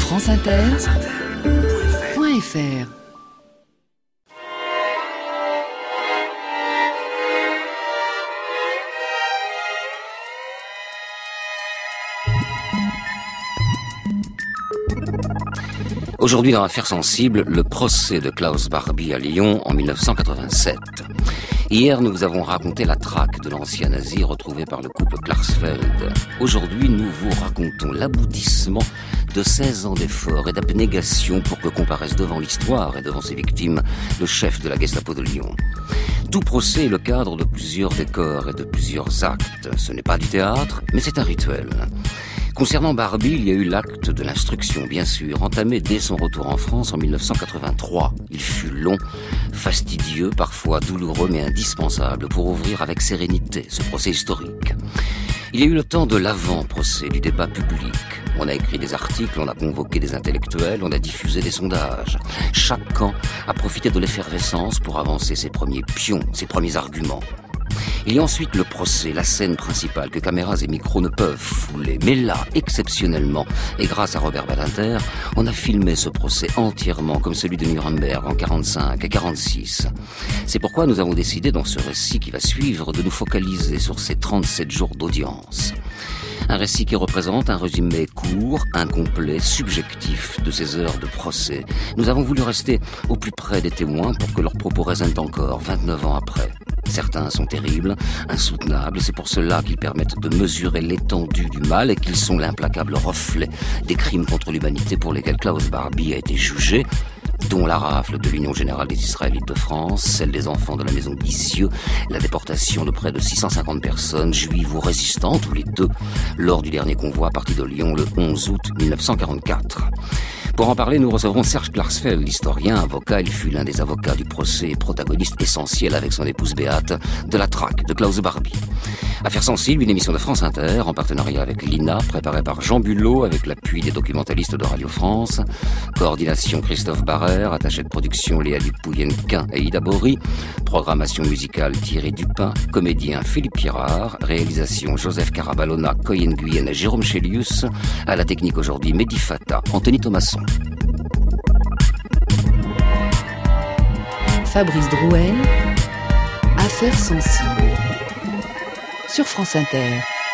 franceinter.fr. Aujourd'hui dans Affaires sensibles, le procès de Klaus Barbie à Lyon en 1987. Hier, nous vous avons raconté la traque de l'ancien nazi retrouvé par le couple Klarsfeld. Aujourd'hui, nous vous racontons l'aboutissement de 16 ans d'efforts et d'abnégation pour que comparaisse devant l'histoire et devant ses victimes le chef de la Gestapo de Lyon. Tout procès est le cadre de plusieurs décors et de plusieurs actes. Ce n'est pas du théâtre, mais c'est un rituel. Concernant Barbie, il y a eu l'acte de l'instruction, bien sûr, entamé dès son retour en France en 1983. Il fut long, fastidieux, parfois douloureux, mais indispensable pour ouvrir avec sérénité ce procès historique. Il y a eu le temps de l'avant-procès, du débat public. On a écrit des articles, on a convoqué des intellectuels, on a diffusé des sondages. Chaque camp a profité de l'effervescence pour avancer ses premiers pions, ses premiers arguments. Il y a ensuite le procès, la scène principale que caméras et micros ne peuvent fouler. Mais là, exceptionnellement, et grâce à Robert Badinter, on a filmé ce procès entièrement comme celui de Nuremberg en 45 et 46. C'est pourquoi nous avons décidé dans ce récit qui va suivre de nous focaliser sur ces 37 jours d'audience. Un récit qui représente un résumé court, incomplet, subjectif de ces heures de procès. Nous avons voulu rester au plus près des témoins pour que leurs propos résonnent encore 29 ans après. Certains sont terribles, insoutenables, c'est pour cela qu'ils permettent de mesurer l'étendue du mal et qu'ils sont l'implacable reflet des crimes contre l'humanité pour lesquels Klaus Barbie a été jugé, dont la rafle de l'Union Générale des Israélites de France, celle des enfants de la maison d'Issieux, la déportation de près de 650 personnes, juives ou résistantes, tous les deux, lors du dernier convoi parti de Lyon le 11 août 1944. Pour en parler, nous recevrons Serge Klarsfeld, l'historien, avocat. Il fut l'un des avocats du procès et protagoniste essentiel avec son épouse Béate de la traque de Klaus Barbie. Affaires sensibles, une émission de France Inter en partenariat avec l'INA, préparée par Jean Bulot avec l'appui des documentalistes de Radio France. Coordination Christophe Barrère, attaché de production Léa Dupouyenquin et Ida Bory. Programmation musicale Thierry Dupin, comédien Philippe Pirard, réalisation Joseph Carabalona, Coyen Guyenne et Jérôme Chélius. À la technique aujourd'hui, Mehdi Fata, Anthony Thomasson. Fabrice Drouel, Affaires sensibles, sur France Inter.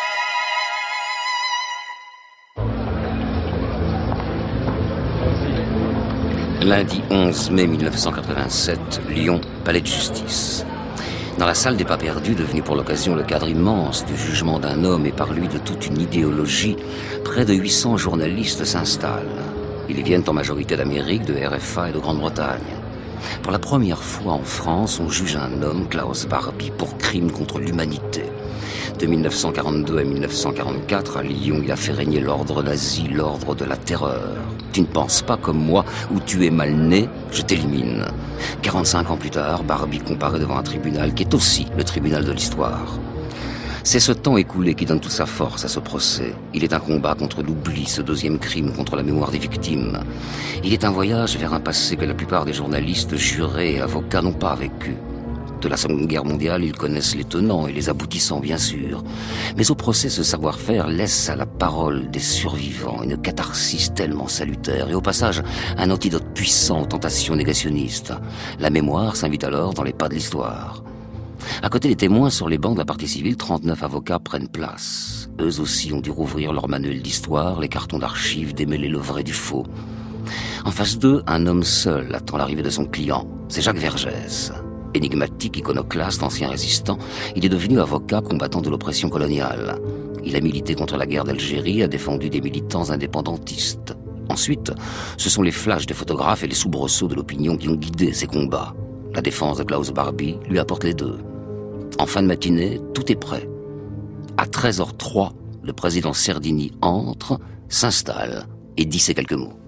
Lundi 11 mai 1987, Lyon, palais de justice. Dans la salle des pas perdus, devenue pour l'occasion le cadre immense du jugement d'un homme et par lui de toute une idéologie, près de 800 journalistes s'installent. Ils viennent en majorité d'Amérique, de RFA et de Grande-Bretagne. Pour la première fois en France, on juge un homme, Klaus Barbie, pour crime contre l'humanité. De 1942 à 1944, à Lyon, il a fait régner l'ordre nazi, l'ordre de la terreur. Tu ne penses pas comme moi, ou tu es mal né, je t'élimine. 45 ans plus tard, Barbie comparaît devant un tribunal qui est aussi le tribunal de l'histoire. C'est ce temps écoulé qui donne toute sa force à ce procès. Il est un combat contre l'oubli, ce deuxième crime contre la mémoire des victimes. Il est un voyage vers un passé que la plupart des journalistes, jurés et avocats n'ont pas vécu. De la Seconde Guerre mondiale, ils connaissent les tenants et les aboutissants, bien sûr. Mais au procès, ce savoir-faire laisse à la parole des survivants une catharsis tellement salutaire et au passage, un antidote puissant aux tentations négationnistes. La mémoire s'invite alors dans les pas de l'histoire. À côté des témoins sur les bancs de la partie civile, 39 avocats prennent place. Eux aussi ont dû rouvrir leur manuel d'histoire, les cartons d'archives, démêler le vrai du faux. En face d'eux, un homme seul attend l'arrivée de son client. C'est Jacques Vergès. Énigmatique, iconoclaste, ancien résistant, il est devenu avocat combattant de l'oppression coloniale. Il a milité contre la guerre d'Algérie, a défendu des militants indépendantistes. Ensuite, ce sont les flashs des photographes et les soubresauts de l'opinion qui ont guidé ses combats. La défense de Klaus Barbie lui apporte les deux. En fin de matinée, tout est prêt. À 13h03, le président Serdini entre, s'installe et dit ces quelques mots.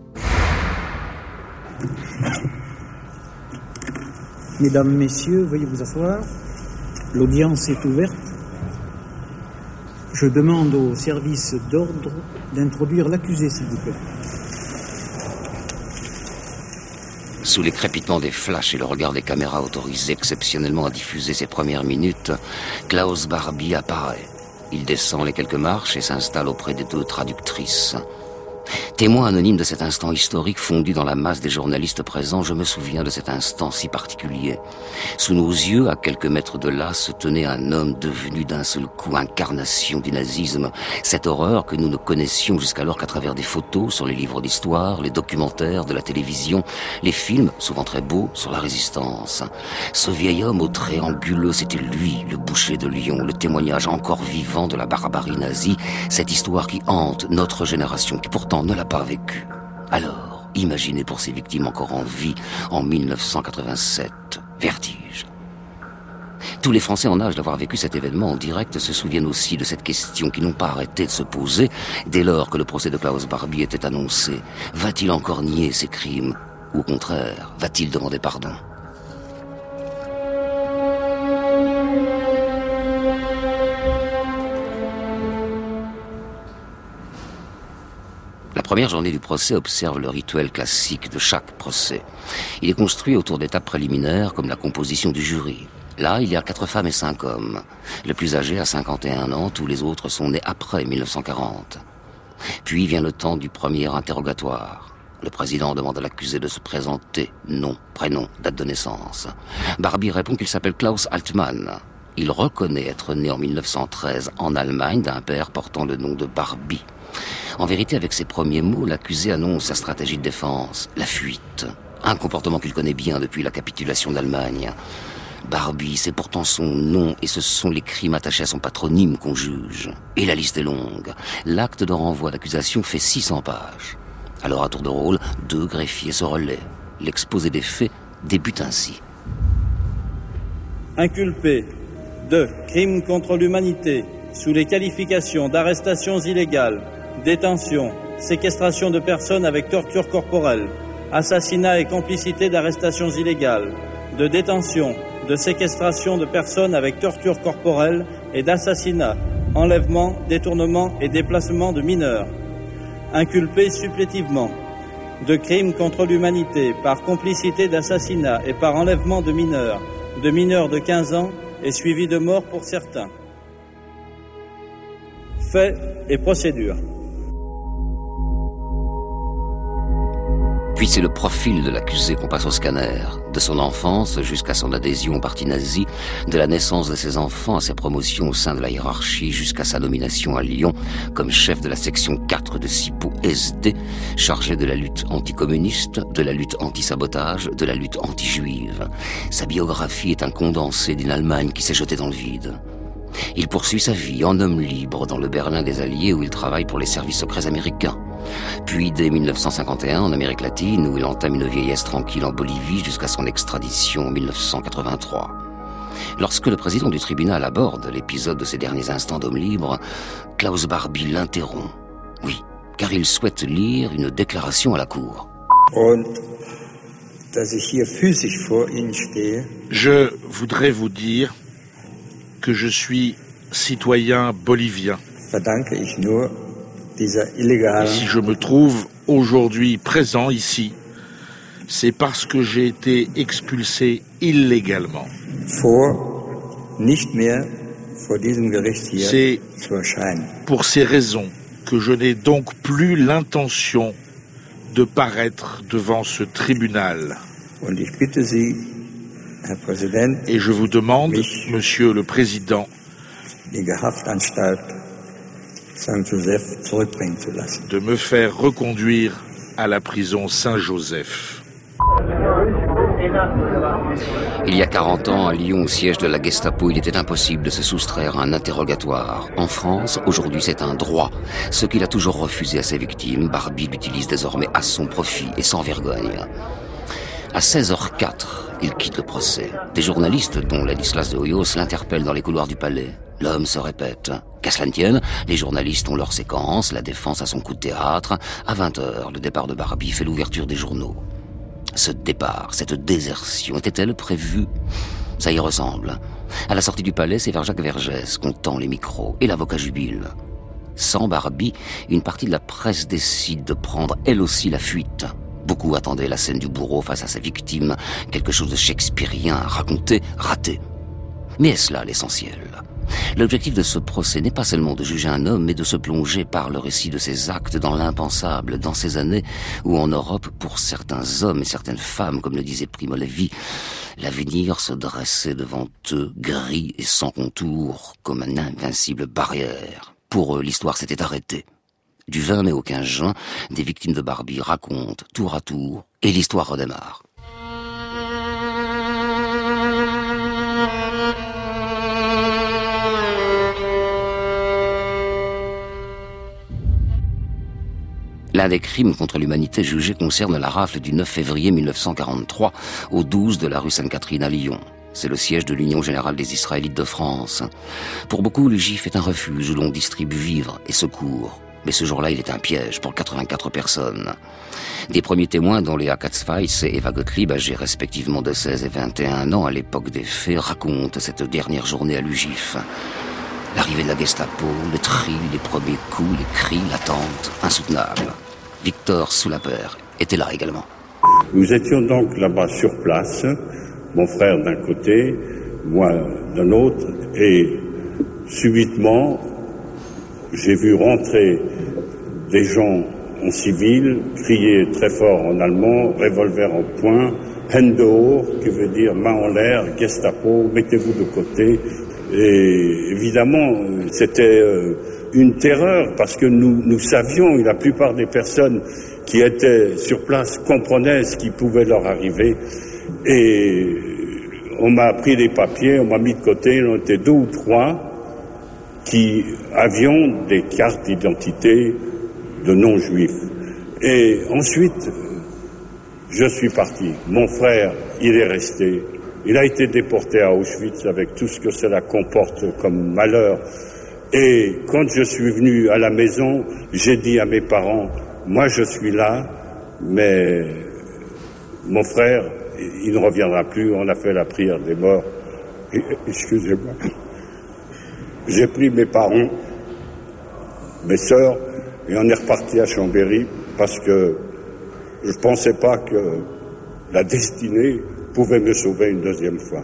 Mesdames, Messieurs, veuillez vous asseoir. L'audience est ouverte. Je demande au service d'ordre d'introduire l'accusé, s'il vous plaît. Sous les crépitements des flashs et le regard des caméras autorisées exceptionnellement à diffuser ses premières minutes, Klaus Barbie apparaît. Il descend les quelques marches et s'installe auprès des deux traductrices. Témoin anonyme de cet instant historique fondu dans la masse des journalistes présents, je me souviens de cet instant si particulier. Sous nos yeux, à quelques mètres de là, se tenait un homme devenu d'un seul coup incarnation du nazisme. Cette horreur que nous ne connaissions jusqu'alors qu'à travers des photos sur les livres d'histoire, les documentaires de la télévision, les films, souvent très beaux, sur la résistance. Ce vieil homme au trait anguleux, c'était lui, le boucher de Lyon, le témoignage encore vivant de la barbarie nazie, cette histoire qui hante notre génération, qui pourtant ne l'a pas vécu. Alors, imaginez pour ces victimes encore en vie en 1987. Vertige. Tous les Français en âge d'avoir vécu cet événement en direct se souviennent aussi de cette question qui n'ont pas arrêté de se poser dès lors que le procès de Klaus Barbie était annoncé. Va-t-il encore nier ses crimes? Ou au contraire, va-t-il demander pardon? La première journée du procès observe le rituel classique de chaque procès. Il est construit autour d'étapes préliminaires comme la composition du jury. Là, il y a 4 femmes et 5 hommes. Le plus âgé a 51 ans, tous les autres sont nés après 1940. Puis vient le temps du premier interrogatoire. Le président demande à l'accusé de se présenter. Nom, prénom, date de naissance. Barbie répond qu'il s'appelle Klaus Altmann. Il reconnaît être né en 1913 en Allemagne d'un père portant le nom de Barbie. En vérité, avec ses premiers mots, l'accusé annonce sa stratégie de défense, la fuite. Un comportement qu'il connaît bien depuis la capitulation d'Allemagne. Barbie, c'est pourtant son nom et ce sont les crimes attachés à son patronyme qu'on juge. Et la liste est longue. L'acte de renvoi d'accusation fait 600 pages. Alors, à tour de rôle, 2 greffiers se relaient. L'exposé des faits débute ainsi. Inculpé de crimes contre l'humanité sous les qualifications d'arrestations illégales, détention, séquestration de personnes avec torture corporelle, assassinat et complicité d'arrestations illégales, de détention, de séquestration de personnes avec torture corporelle et d'assassinat, enlèvement, détournement et déplacement de mineurs. Inculpé supplétivement de crimes contre l'humanité par complicité d'assassinat et par enlèvement de mineurs de 15 ans et suivi de mort pour certains. Faits et procédures. Puis c'est le profil de l'accusé qu'on passe au scanner. De son enfance jusqu'à son adhésion au parti nazi, de la naissance de ses enfants à sa promotion au sein de la hiérarchie jusqu'à sa nomination à Lyon comme chef de la section 4 de SIPO SD, chargé de la lutte anticommuniste, de la lutte anti-sabotage, de la lutte anti-juive. Sa biographie est un condensé d'une Allemagne qui s'est jetée dans le vide. Il poursuit sa vie en homme libre dans le Berlin des Alliés où il travaille pour les services secrets américains. Puis dès 1951 en Amérique latine où il entame une vieillesse tranquille en Bolivie jusqu'à son extradition en 1983. Lorsque le président du tribunal aborde l'épisode de ses derniers instants d'homme libre, Klaus Barbie l'interrompt. Oui, car il souhaite lire une déclaration à la cour. Je voudrais vous dire que je suis citoyen bolivien. Et si je me trouve aujourd'hui présent ici, c'est parce que j'ai été expulsé illégalement. C'est pour ces raisons que je n'ai donc plus l'intention de paraître devant ce tribunal. Et je vous demande, Monsieur le Président, de me faire reconduire à la prison Saint-Joseph. Il y a 40 ans, à Lyon, au siège de la Gestapo, il était impossible de se soustraire à un interrogatoire. En France, aujourd'hui, c'est un droit. Ce qu'il a toujours refusé à ses victimes, Barbie l'utilise désormais à son profit et sans vergogne. À 16h04, il quitte le procès. Des journalistes, dont Ladislas de Hoyos, l'interpellent dans les couloirs du palais. L'homme se répète. Qu'à cela ne tienne, les journalistes ont leur séquence, la défense a son coup de théâtre. À 20h, le départ de Barbie fait l'ouverture des journaux. Ce départ, cette désertion, était-elle prévue? Ça y ressemble. À la sortie du palais, c'est vers Jacques Vergès qu'on tend les micros, et l'avocat jubile. Sans Barbie, une partie de la presse décide de prendre elle aussi la fuite. Beaucoup attendaient la scène du bourreau face à sa victime, quelque chose de shakespearien, raconté, raté. Mais est-ce là l'essentiel? L'objectif de ce procès n'est pas seulement de juger un homme, mais de se plonger par le récit de ses actes dans l'impensable, dans ces années où en Europe, pour certains hommes et certaines femmes, comme le disait Primo Levi, l'avenir se dressait devant eux, gris et sans contour, comme une invincible barrière. Pour eux, l'histoire s'était arrêtée. Du 20 mai au 15 juin, des victimes de Barbie racontent tour à tour, et l'histoire redémarre. L'un des crimes contre l'humanité jugés concerne la rafle du 9 février 1943 au 12 de la rue Sainte-Catherine à Lyon. C'est le siège de l'Union générale des Israélites de France. Pour beaucoup, le GIF est un refuge où l'on distribue vivres et secours. Mais ce jour-là, il est un piège pour 84 personnes. Des premiers témoins, dont Léa Katzweitz et Eva Gottlieb, âgés respectivement de 16 et 21 ans à l'époque des faits, racontent cette dernière journée à l'UGIF. L'arrivée de la Gestapo, le tri, les premiers coups, les cris, l'attente, insoutenable. Victor Soulapère était là également. Nous étions donc là-bas sur place, mon frère d'un côté, moi d'un autre, et subitement, j'ai vu rentrer des gens en civil, crier très fort en allemand, revolver en poing, Hände hoch, qui veut dire main en l'air, Gestapo, mettez-vous de côté. Et évidemment, c'était une terreur parce que nous savions, et la plupart des personnes qui étaient sur place comprenaient ce qui pouvait leur arriver. Et on m'a pris les papiers, on m'a mis de côté, on était 2 ou 3 qui avions des cartes d'identité de non-juifs. Et ensuite, je suis parti. Mon frère, il est resté. Il a été déporté à Auschwitz avec tout ce que cela comporte comme malheur. Et quand je suis venu à la maison, j'ai dit à mes parents, moi je suis là, mais mon frère, il ne reviendra plus. On a fait la prière des morts. Excusez-moi. J'ai pris mes parents, mes sœurs, et on est reparti à Chambéry parce que je ne pensais pas que la destinée pouvait me sauver une deuxième fois.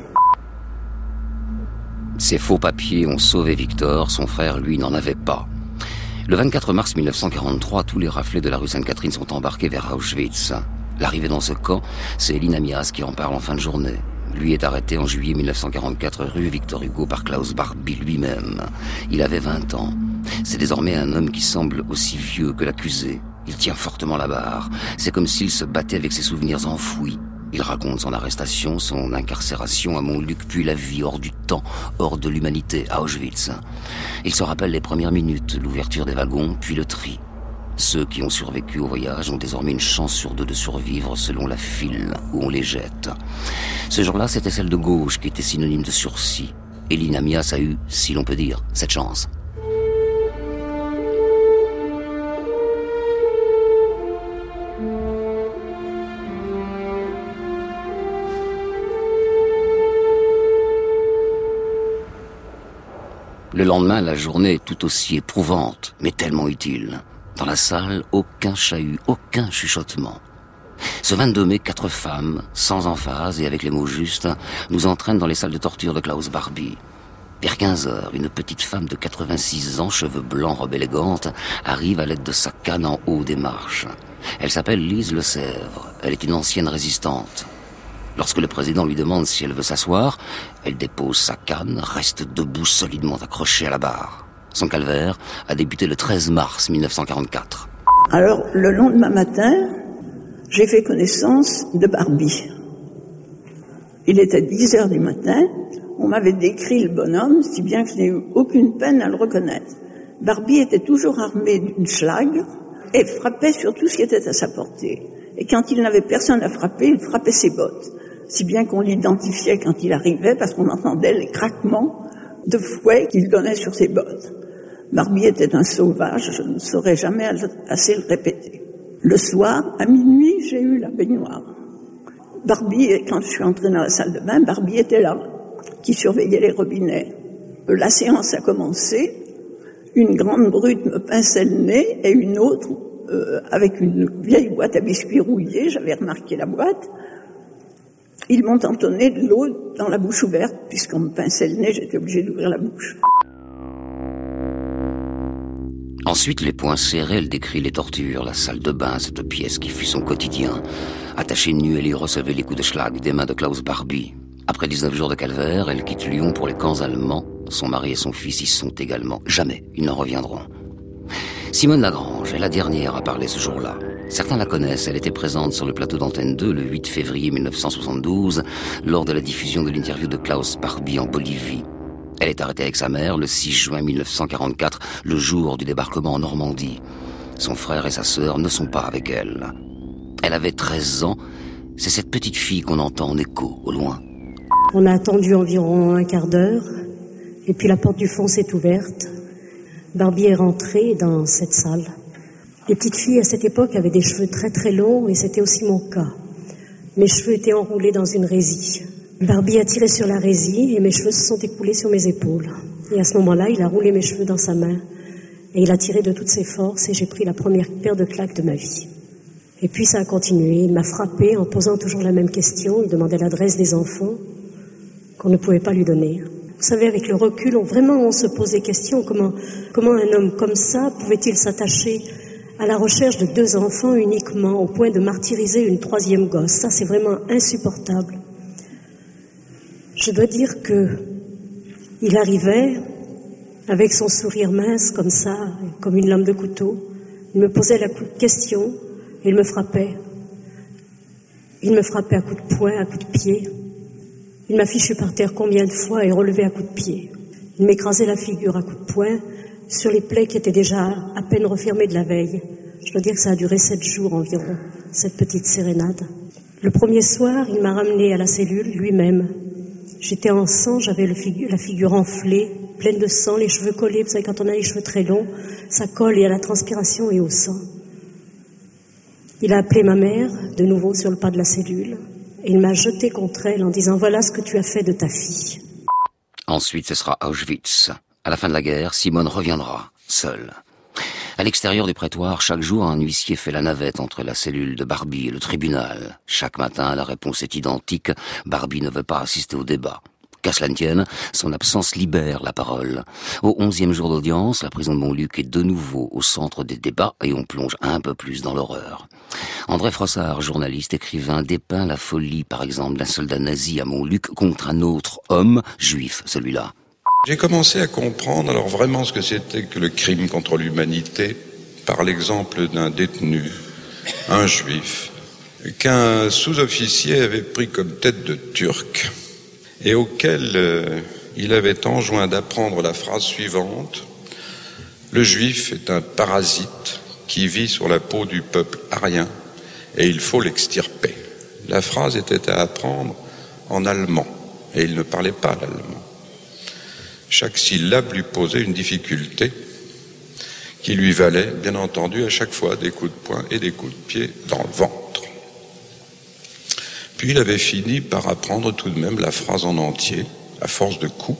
Ces faux papiers ont sauvé Victor, son frère, lui, n'en avait pas. Le 24 mars 1943, tous les raflés de la rue Sainte-Catherine sont embarqués vers Auschwitz. L'arrivée dans ce camp, c'est Elie Namias qui en parle en fin de journée. Lui est arrêté en juillet 1944 rue Victor Hugo par Klaus Barbie lui-même. Il avait 20 ans. C'est désormais un homme qui semble aussi vieux que l'accusé. Il tient fortement la barre. C'est comme s'il se battait avec ses souvenirs enfouis. Il raconte son arrestation, son incarcération à Montluc, puis la vie hors du temps, hors de l'humanité, à Auschwitz. Il se rappelle les premières minutes, l'ouverture des wagons, puis le tri. Ceux qui ont survécu au voyage ont désormais une chance sur 2 de survivre selon la file où on les jette. Ce jour-là, c'était celle de gauche qui était synonyme de sursis. Elie Namias a eu, si l'on peut dire, cette chance. Le lendemain, la journée est tout aussi éprouvante, mais tellement utile. Dans la salle, aucun chahut, aucun chuchotement. Ce 22 mai, 4 femmes, sans emphase et avec les mots justes, nous entraînent dans les salles de torture de Klaus Barbie. Vers 15 heures, une petite femme de 86 ans, cheveux blancs, robe élégante, arrive à l'aide de sa canne en haut des marches. Elle s'appelle Lise Le Sèvre. Elle est une ancienne résistante. Lorsque le président lui demande si elle veut s'asseoir, elle dépose sa canne, reste debout solidement accrochée à la barre. Son calvaire a débuté le 13 mars 1944. Alors, le lendemain matin, j'ai fait connaissance de Barbie. Il était 10 heures du matin, on m'avait décrit le bonhomme, si bien que je n'ai eu aucune peine à le reconnaître. Barbie était toujours armé d'une schlag et frappait sur tout ce qui était à sa portée. Et quand il n'avait personne à frapper, il frappait ses bottes. Si bien qu'on l'identifiait quand il arrivait, parce qu'on entendait les craquements de fouet qu'il donnait sur ses bottes. Barbie était un sauvage, je ne saurais jamais assez le répéter. Le soir, à minuit, j'ai eu la baignoire. Barbie, quand je suis entrée dans la salle de bain, Barbie était là, qui surveillait les robinets. La séance a commencé, une grande brute me pinçait le nez et une autre, avec une vieille boîte à biscuits rouillée, j'avais remarqué la boîte, Ils m'ont entonné de l'eau dans la bouche ouverte, puisqu'on me pinçait le nez, j'étais obligée d'ouvrir la bouche. Ensuite, les poings serrés, elle décrit les tortures, la salle de bain, cette pièce qui fut son quotidien. Attachée nue, elle y recevait les coups de schlag des mains de Klaus Barbie. Après 19 jours de calvaire, elle quitte Lyon pour les camps allemands. Son mari et son fils y sont également. Jamais ils n'en reviendront. Simone Lagrange est la dernière à parler ce jour-là. Certains la connaissent, elle était présente sur le plateau d'Antenne 2 le 8 février 1972, lors de la diffusion de l'interview de Klaus Barbie en Bolivie. Elle est arrêtée avec sa mère le 6 juin 1944, le jour du débarquement en Normandie. Son frère et sa sœur ne sont pas avec elle. Elle avait 13 ans, c'est cette petite fille qu'on entend en écho, au loin. On a attendu environ un quart d'heure, et puis la porte du fond s'est ouverte. Barbie est rentrée dans cette salle. Les petites filles à cette époque avaient des cheveux très très longs, et c'était aussi mon cas. Mes cheveux étaient enroulés dans une résille. Barbie a tiré sur la résille, et mes cheveux se sont écoulés sur mes épaules. Et à ce moment-là, il a roulé mes cheveux dans sa main, et il a tiré de toutes ses forces, et j'ai pris la première paire de claques de ma vie. Et puis ça a continué, il m'a frappé en posant toujours la même question, il demandait l'adresse des enfants, qu'on ne pouvait pas lui donner. Vous savez, avec le recul, on se pose des questions. Comment un homme comme ça pouvait-il s'attacher à la recherche de 2 enfants uniquement, au point de martyriser une 3e gosse? Ça, c'est vraiment insupportable. Je dois dire que il arrivait avec son sourire mince comme ça, comme une lame de couteau. Il me posait la question et il me frappait. Il me frappait à coups de poing, à coups de pied. Il m'a fichu par terre combien de fois et relevé à coups de pied. Il m'écrasait la figure à coups de poing sur les plaies qui étaient déjà à peine refermées de la veille. Je dois dire que ça a duré 7 jours environ, cette petite sérénade. Le premier soir, il m'a ramené à la cellule lui-même. J'étais en sang, j'avais la figure enflée, pleine de sang, les cheveux collés. Vous savez, quand on a les cheveux très longs, ça colle et à la transpiration et au sang. Il a appelé ma mère, de nouveau sur le pas de la cellule, et il m'a jeté contre elle en disant « Voilà ce que tu as fait de ta fille ». Ensuite, ce sera Auschwitz. À la fin de la guerre, Simone reviendra, seule. À l'extérieur du prétoire, chaque jour, un huissier fait la navette entre la cellule de Barbie et le tribunal. Chaque matin, la réponse est identique. Barbie ne veut pas assister au débat. Qu'à cela ne tienne, son absence libère la parole. Au 11e jour d'audience, la prison de Montluc est de nouveau au centre des débats et on plonge un peu plus dans l'horreur. André Frossard, journaliste, écrivain, dépeint la folie, par exemple, d'un soldat nazi à Montluc contre un autre homme, juif, celui-là. J'ai commencé à comprendre alors vraiment ce que c'était que le crime contre l'humanité par l'exemple d'un détenu, un juif, qu'un sous-officier avait pris comme tête de Turc et auquel il avait enjoint d'apprendre la phrase suivante: le juif est un parasite qui vit sur la peau du peuple arien et il faut l'extirper. La phrase était à apprendre en allemand et il ne parlait pas l'allemand. Chaque syllabe lui posait une difficulté qui lui valait, bien entendu, à chaque fois des coups de poing et des coups de pied dans le ventre. Puis il avait fini par apprendre tout de même la phrase en entier, à force de coups,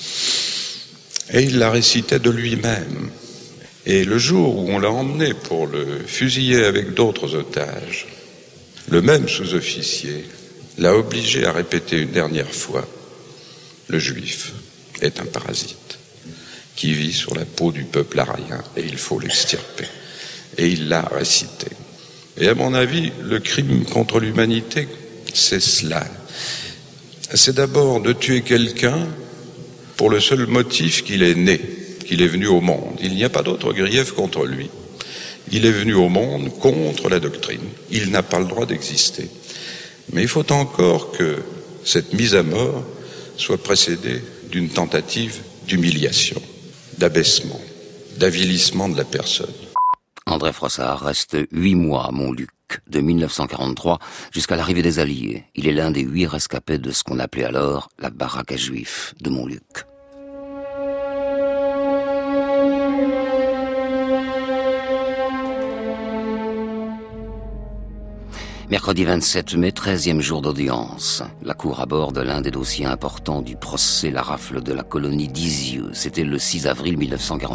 et il la récitait de lui-même. Et le jour où on l'a emmené pour le fusiller avec d'autres otages, le même sous-officier l'a obligé à répéter une dernière fois: le juif est un parasite qui vit sur la peau du peuple arien et il faut l'extirper. Et il l'a récité. Et à mon avis, le crime contre l'humanité, c'est cela. C'est d'abord de tuer quelqu'un pour le seul motif qu'il est né, qu'il est venu au monde. Il n'y a pas d'autre grief contre lui. Il est venu au monde contre la doctrine. Il n'a pas le droit d'exister. Mais il faut encore que cette mise à mort soit précédée d'une tentative d'humiliation, d'abaissement, d'avilissement de la personne. André Frossard reste 8 mois à Montluc, de 1943 jusqu'à l'arrivée des Alliés. Il est l'un des 8 rescapés de ce qu'on appelait alors la baraque à Juifs de Montluc. Mercredi 27 mai, 13e jour d'audience. La cour aborde l'un des dossiers importants du procès La Rafle de la colonie d'Isieux. C'était le 6 avril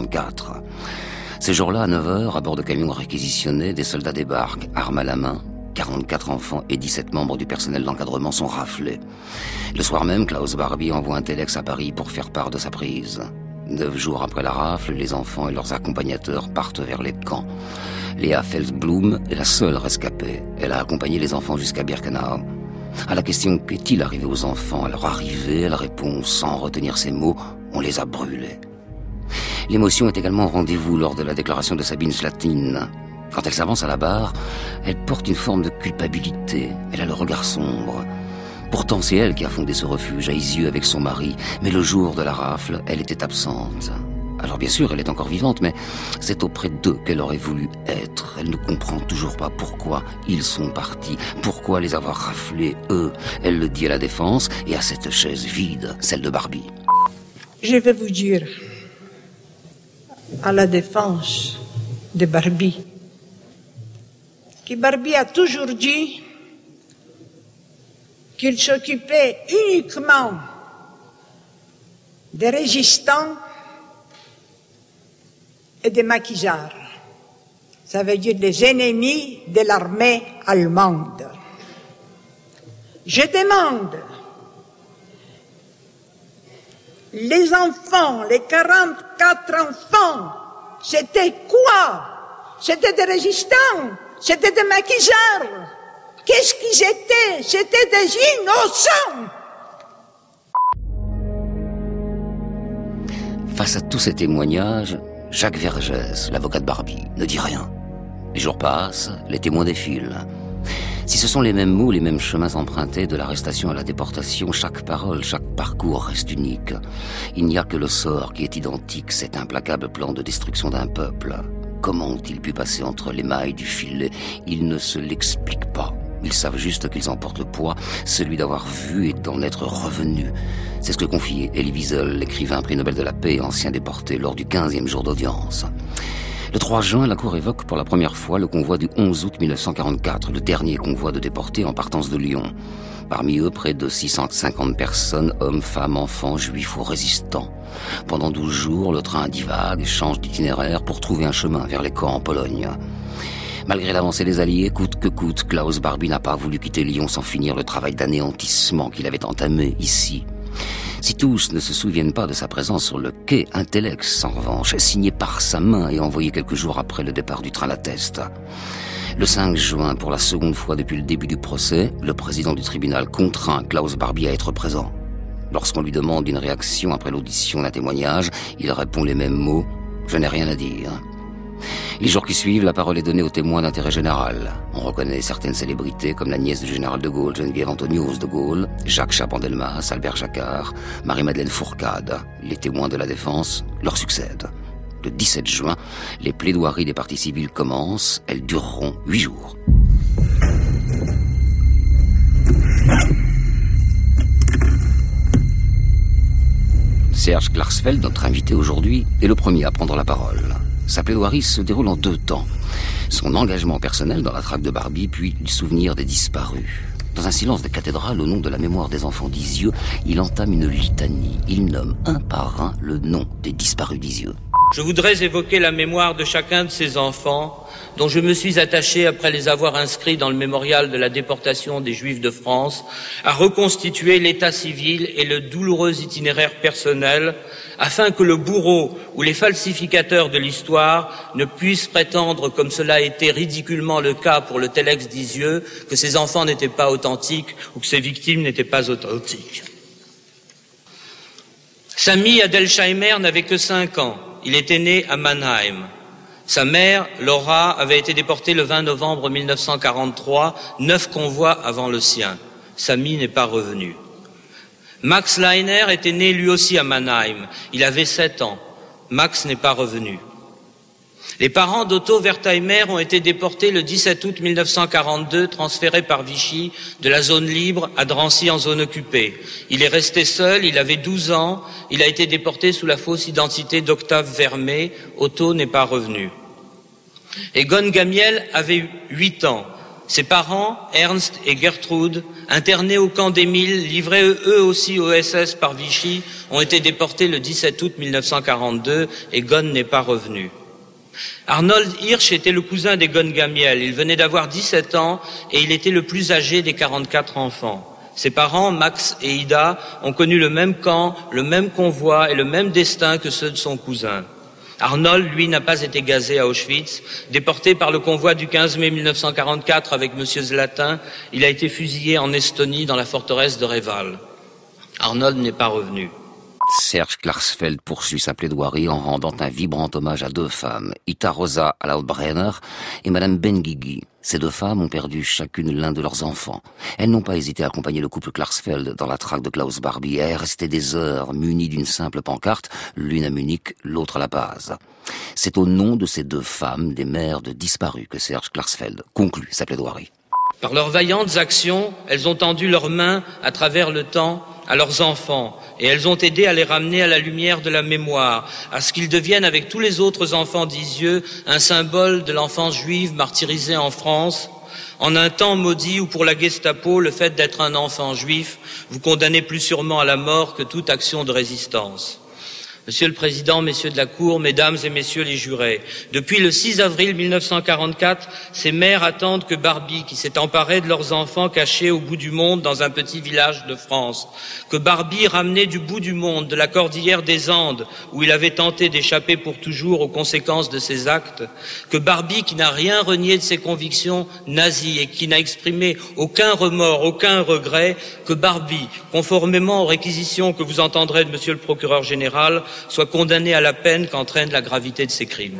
1944. Ce jour-là, à 9h, à bord de camions réquisitionnés, des soldats débarquent, armes à la main. 44 enfants et 17 membres du personnel d'encadrement sont raflés. Le soir même, Klaus Barbie envoie un téléx à Paris pour faire part de sa prise. 9 jours après la rafle, les enfants et leurs accompagnateurs partent vers les camps. Léa Feldblum est la seule rescapée. Elle a accompagné les enfants jusqu'à Birkenau. À la question « Qu'est-il arrivé aux enfants ?» à leur arrivée, elle répond sans retenir ses mots « On les a brûlés ». L'émotion est également au rendez-vous lors de la déclaration de Sabine Slattin. Quand elle s'avance à la barre, elle porte une forme de culpabilité. Elle a le regard sombre. Pourtant, c'est elle qui a fondé ce refuge à Isieux avec son mari. Mais le jour de la rafle, elle était absente. Alors bien sûr, elle est encore vivante, mais c'est auprès d'eux qu'elle aurait voulu être. Elle ne comprend toujours pas pourquoi ils sont partis, pourquoi les avoir raflés, eux. Elle le dit à la Défense et à cette chaise vide, celle de Barbie. Je vais vous dire, à la Défense de Barbie, que Barbie a toujours dit qu'il s'occupait uniquement des résistants et des maquisards. Ça veut dire des ennemis de l'armée allemande. Je demande, les enfants, les 44 enfants, c'était quoi? C'était des résistants? C'était des maquisards? Qu'est-ce qu'ils étaient? C'était des innocents! Face à tous ces témoignages, Jacques Vergès, l'avocat de Barbie, ne dit rien. Les jours passent, les témoins défilent. Si ce sont les mêmes mots, les mêmes chemins empruntés de l'arrestation à la déportation, chaque parole, chaque parcours reste unique. Il n'y a que le sort qui est identique, cet implacable plan de destruction d'un peuple. Comment ont-ils pu passer entre les mailles du filet? Ils ne se l'expliquent pas. Ils savent juste qu'ils en portent le poids, celui d'avoir vu et d'en être revenus. C'est ce que confie Elie Wiesel, l'écrivain prix Nobel de la paix, ancien déporté, lors du 15e jour d'audience. Le 3 juin, la Cour évoque pour la première fois le convoi du 11 août 1944, le dernier convoi de déportés en partance de Lyon. Parmi eux, près de 650 personnes, hommes, femmes, enfants, juifs ou résistants. Pendant 12 jours, le train divague, change d'itinéraire pour trouver un chemin vers les camps en Pologne. Malgré l'avancée des Alliés, coûte que coûte, Klaus Barbie n'a pas voulu quitter Lyon sans finir le travail d'anéantissement qu'il avait entamé ici. Si tous ne se souviennent pas de sa présence sur le quai, un téléx, en revanche, signé par sa main et envoyé quelques jours après le départ du train l'atteste. Le 5 juin, pour la seconde fois depuis le début du procès, le président du tribunal contraint Klaus Barbie à être présent. Lorsqu'on lui demande une réaction après l'audition d'un témoignage, il répond les mêmes mots « Je n'ai rien à dire ». Les jours qui suivent, la parole est donnée aux témoins d'intérêt général. On reconnaît certaines célébrités comme la nièce du général de Gaulle, Geneviève Antonius de Gaulle, Jacques Chaban-Delmas, Albert Jacquard, Marie-Madeleine Fourcade. Les témoins de la Défense leur succèdent. Le 17 juin, les plaidoiries des parties civiles commencent. Elles dureront 8 jours. Serge Klarsfeld, notre invité aujourd'hui, est le premier à prendre la parole. Sa plaidoirie se déroule en 2 temps. Son engagement personnel dans la traque de Barbie, puis le souvenir des disparus. Dans un silence de cathédrale, au nom de la mémoire des enfants d'Isieux, il entame une litanie. Il nomme un par un le nom des disparus d'Isieux. Je voudrais évoquer la mémoire de chacun de ces enfants, dont je me suis attaché, après les avoir inscrits dans le mémorial de la déportation des Juifs de France, à reconstituer l'état civil et le douloureux itinéraire personnel, afin que le bourreau ou les falsificateurs de l'histoire ne puissent prétendre, comme cela a été ridiculement le cas pour le Telex d'Isieux, que ces enfants n'étaient pas authentiques ou que ces victimes n'étaient pas authentiques. Samy Adelsheimer n'avait que 5 ans. Il était né à Mannheim. Sa mère, Laura, avait été déportée le 20 novembre 1943, 9 convois avant le sien. Samy n'est pas revenu. Max Leiner était né lui aussi à Mannheim. Il avait 7 ans. Max n'est pas revenu. Les parents d'Otto Wertheimer ont été déportés le 17 août 1942, transférés par Vichy de la zone libre à Drancy en zone occupée. Il est resté seul, il avait 12 ans, il a été déporté sous la fausse identité d'Octave Vermet. Otto n'est pas revenu. Egon Gamiel avait 8 ans. Ses parents, Ernst et Gertrude, internés au camp d'Émile, livrés eux aussi au SS par Vichy, ont été déportés le 17 août 1942. Egon n'est pas revenu. Arnold Hirsch était le cousin d'Egon Gamiel. Il venait d'avoir 17 ans et il était le plus âgé des 44 enfants. Ses parents, Max et Ida, ont connu le même camp, le même convoi et le même destin que ceux de son cousin. Arnold, lui, n'a pas été gazé à Auschwitz. Déporté par le convoi du 15 mai 1944 avec M. Zlatin, il a été fusillé en Estonie dans la forteresse de Reval. Arnold n'est pas revenu. Serge Klarsfeld poursuit sa plaidoirie en rendant un vibrant hommage à deux femmes, Ita Rosa Alaubrenner et Madame Benguigui. Ces deux femmes ont perdu chacune l'un de leurs enfants. Elles n'ont pas hésité à accompagner le couple Klarsfeld dans la traque de Klaus Barbie et à rester des heures munies d'une simple pancarte, l'une à Munich, l'autre à La Paz. C'est au nom de ces deux femmes, des mères de disparus, que Serge Klarsfeld conclut sa plaidoirie. Par leurs vaillantes actions, elles ont tendu leurs mains à travers le temps à leurs enfants et elles ont aidé à les ramener à la lumière de la mémoire, à ce qu'ils deviennent avec tous les autres enfants d'Isieux un symbole de l'enfance juive martyrisée en France, en un temps maudit où pour la Gestapo, le fait d'être un enfant juif vous condamnait plus sûrement à la mort que toute action de résistance. Monsieur le Président, Messieurs de la Cour, Mesdames et Messieurs les jurés, depuis le 6 avril 1944, ces mères attendent que Barbie, qui s'est emparée de leurs enfants cachés au bout du monde dans un petit village de France, que Barbie, ramené du bout du monde, de la cordillère des Andes, où il avait tenté d'échapper pour toujours aux conséquences de ses actes, que Barbie, qui n'a rien renié de ses convictions nazies et qui n'a exprimé aucun remords, aucun regret, que Barbie, conformément aux réquisitions que vous entendrez de Monsieur le Procureur général, soit condamné à la peine qu'entraîne la gravité de ses crimes.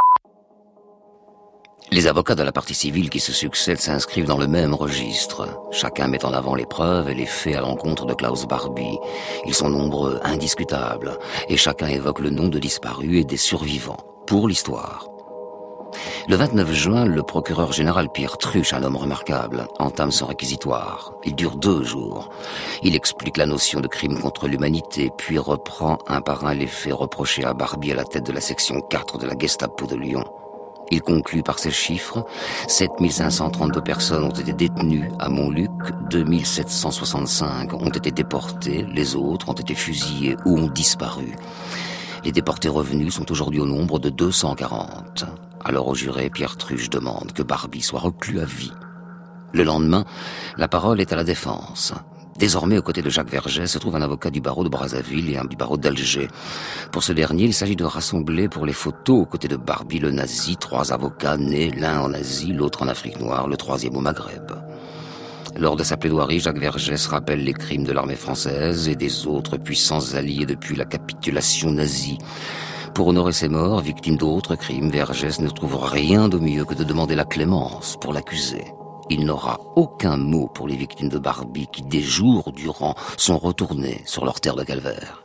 Les avocats de la partie civile qui se succèdent s'inscrivent dans le même registre. Chacun met en avant les preuves et les faits à l'encontre de Klaus Barbie. Ils sont nombreux, indiscutables, et chacun évoque le nom de disparus et des survivants, pour l'histoire. Le 29 juin, le procureur général Pierre Truche, un homme remarquable, entame son réquisitoire. Il dure 2 jours. Il explique la notion de crime contre l'humanité, puis reprend un par un les faits reprochés à Barbie à la tête de la section 4 de la Gestapo de Lyon. Il conclut par ces chiffres: 7532 personnes ont été détenues à Montluc, 2765 ont été déportées, les autres ont été fusillées ou ont disparu. Les déportés revenus sont aujourd'hui au nombre de 240. Alors au juré, Pierre Truche demande que Barbie soit reclus à vie. Le lendemain, la parole est à la défense. Désormais, aux côtés de Jacques Vergès, se trouve un avocat du barreau de Brazzaville et un du barreau d'Alger. Pour ce dernier, il s'agit de rassembler pour les photos, aux côtés de Barbie le nazi, 3 avocats nés, l'un en Asie, l'autre en Afrique noire, le troisième au Maghreb. Lors de sa plaidoirie, Jacques Vergès rappelle les crimes de l'armée française et des autres puissants alliés depuis la capitulation nazie. Pour honorer ses morts, victimes d'autres crimes, Vergès ne trouve rien de mieux que de demander la clémence pour l'accusé. Il n'aura aucun mot pour les victimes de Barbie qui, des jours durant, sont retournées sur leur terre de calvaire.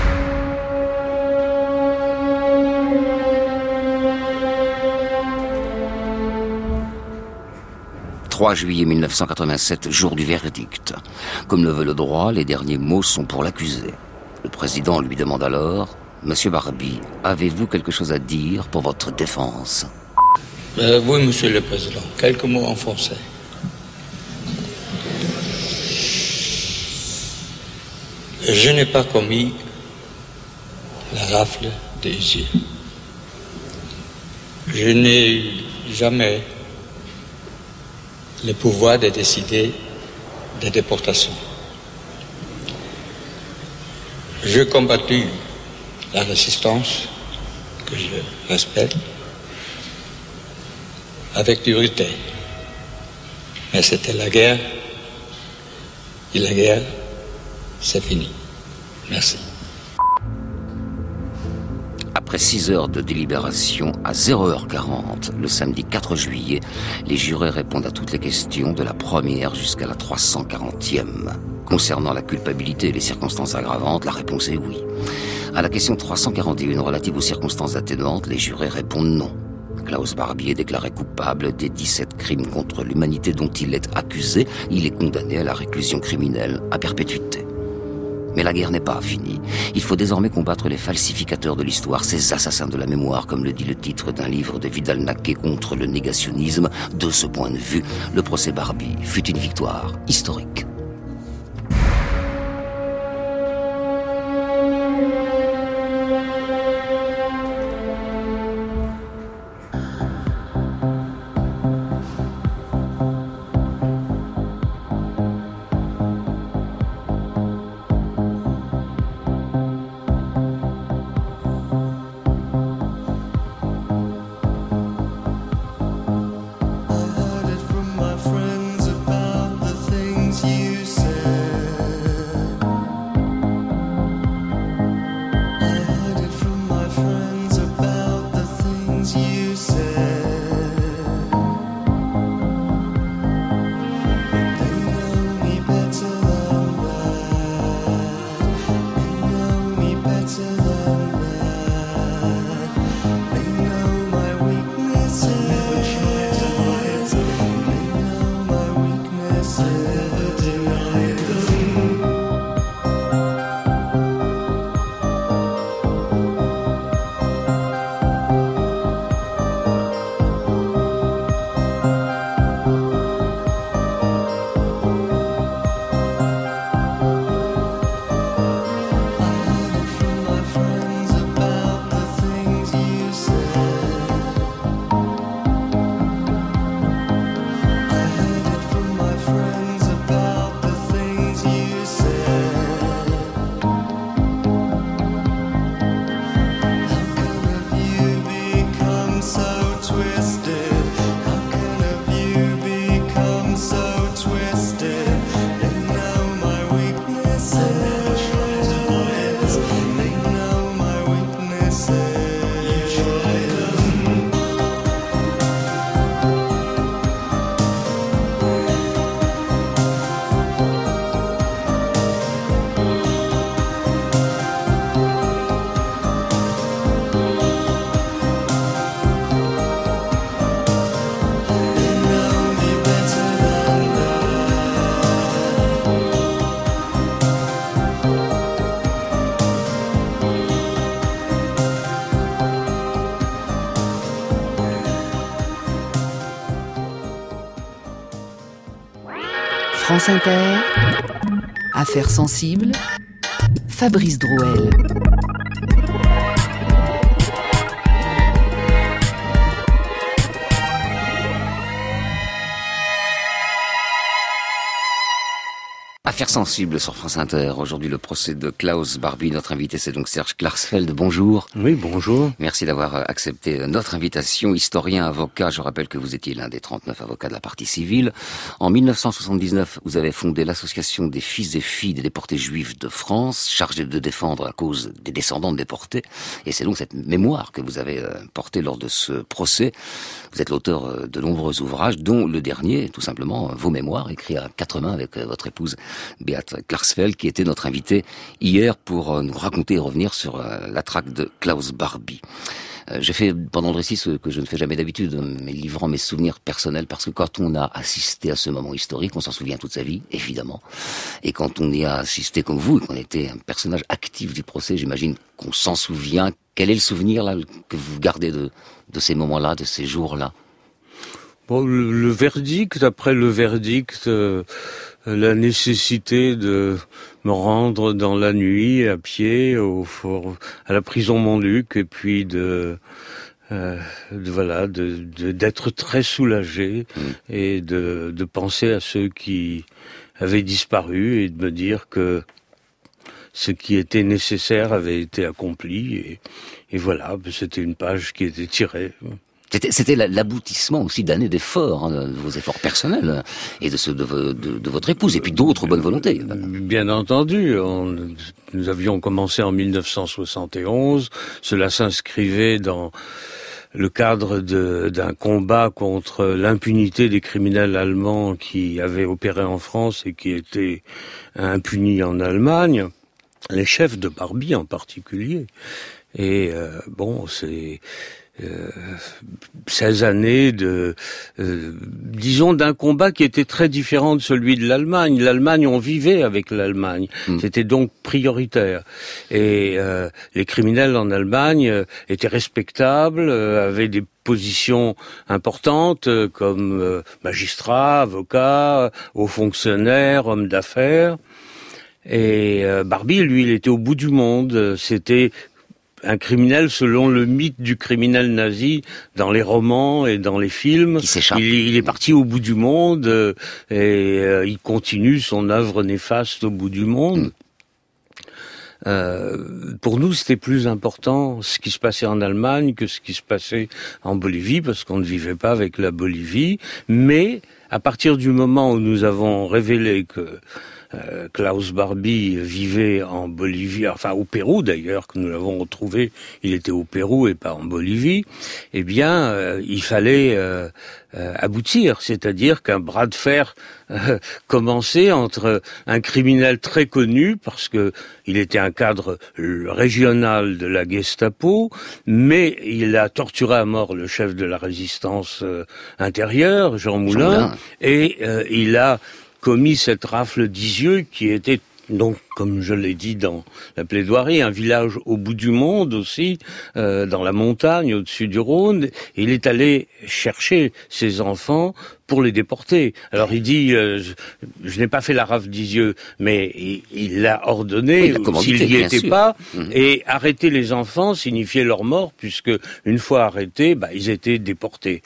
« 3 juillet 1987, jour du verdict. Comme le veut le droit, les derniers mots sont pour l'accusé. Le président lui demande alors: « Monsieur Barbie, avez-vous quelque chose à dire pour votre défense ?» Oui, Monsieur le Président. Quelques mots en français. Je n'ai pas commis la rafle des yeux. Je n'ai eu jamais le pouvoir de décider des déportations. J'ai combattu la résistance, que je respecte, avec dureté. Mais c'était la guerre, et la guerre, c'est fini. Merci. Après 6 heures de délibération, à 0h40, le samedi 4 juillet, les jurés répondent à toutes les questions de la première jusqu'à la 340e. Concernant la culpabilité et les circonstances aggravantes, la réponse est oui. À la question 341 relative aux circonstances atténuantes, les jurés répondent non. Klaus Barbie est déclaré coupable des 17 crimes contre l'humanité dont il est accusé. Il est condamné à la réclusion criminelle à perpétuité. Mais la guerre n'est pas finie. Il faut désormais combattre les falsificateurs de l'histoire, ces assassins de la mémoire, comme le dit le titre d'un livre de Vidal-Naquet contre le négationnisme. De ce point de vue, le procès Barbie fut une victoire historique. France Inter, Affaires sensibles, Fabrice Drouel. Affaires sensibles sur France Inter. Aujourd'hui, le procès de Klaus Barbie. Notre invité, c'est donc Serge Klarsfeld. Bonjour. Oui, bonjour. Merci d'avoir accepté notre invitation. Historien, avocat, je rappelle que vous étiez l'un des 39 avocats de la partie civile. En 1979, vous avez fondé l'association des fils et filles des déportés juifs de France, chargée de défendre la cause des descendants de déportés. Et c'est donc cette mémoire que vous avez portée lors de ce procès. Vous êtes l'auteur de nombreux ouvrages, dont le dernier, tout simplement, vos mémoires, écrits à 4 mains avec votre épouse Beate Klarsfeld, qui était notre invitée hier pour nous raconter et revenir sur la traque de Klaus Barbie. J'ai fait pendant le récit ce que je ne fais jamais d'habitude, mais livrant mes souvenirs personnels, parce que quand on a assisté à ce moment historique, on s'en souvient toute sa vie, évidemment. Et quand on y a assisté comme vous, et qu'on était un personnage actif du procès, j'imagine qu'on s'en souvient. Quel est le souvenir là que vous gardez de ces moments-là, de ces jours-là? Bon, le verdict, après le verdict, la nécessité de me rendre dans la nuit à pied à la prison Montluc, et puis d'être très soulagé et de penser à ceux qui avaient disparu et de me dire que ce qui était nécessaire avait été accompli, et voilà, c'était une page qui était tirée. C'était l'aboutissement aussi d'années d'efforts, de vos efforts personnels et de ceux de votre épouse, et puis d'autres bonnes volontés. Bien entendu, nous avions commencé en 1971, cela s'inscrivait dans le cadre d'un combat contre l'impunité des criminels allemands qui avaient opéré en France et qui étaient impunis en Allemagne, les chefs de Barbie en particulier. Et c'est 16 années disons d'un combat qui était très différent de celui de l'Allemagne. L'Allemagne, on vivait avec l'Allemagne. C'était donc prioritaire. Et les criminels en Allemagne étaient respectables, avaient des positions importantes comme magistrats, avocats, hauts fonctionnaires, hommes d'affaires. Et Barbie, lui, il était au bout du monde. C'était un criminel selon le mythe du criminel nazi dans les romans et dans les films. Qui s'échappe. Il est parti au bout du monde et il continue son œuvre néfaste au bout du monde. Pour nous, c'était plus important ce qui se passait en Allemagne que ce qui se passait en Bolivie, parce qu'on ne vivait pas avec la Bolivie. Mais à partir du moment où nous avons révélé que Klaus Barbie vivait en Bolivie, enfin au Pérou d'ailleurs, que nous l'avons retrouvé, il était au Pérou et pas en Bolivie, eh bien il fallait aboutir, c'est-à-dire qu'un bras de fer commençait entre un criminel très connu, parce que il était un cadre régional de la Gestapo, mais il a torturé à mort le chef de la résistance intérieure, Jean Moulin. Et il a commis cette rafle d'Isieux qui était donc, comme je l'ai dit dans la plaidoirie, un village au bout du monde aussi, dans la montagne au-dessil du Rhône. Et il est allé chercher ses enfants pour les déporter. Alors il dit, je n'ai pas fait la rafle d'Isieux, mais il l'a ordonné, s'il n'y était pas, et arrêter les enfants signifiait leur mort, puisque une fois arrêtés, ils étaient déportés.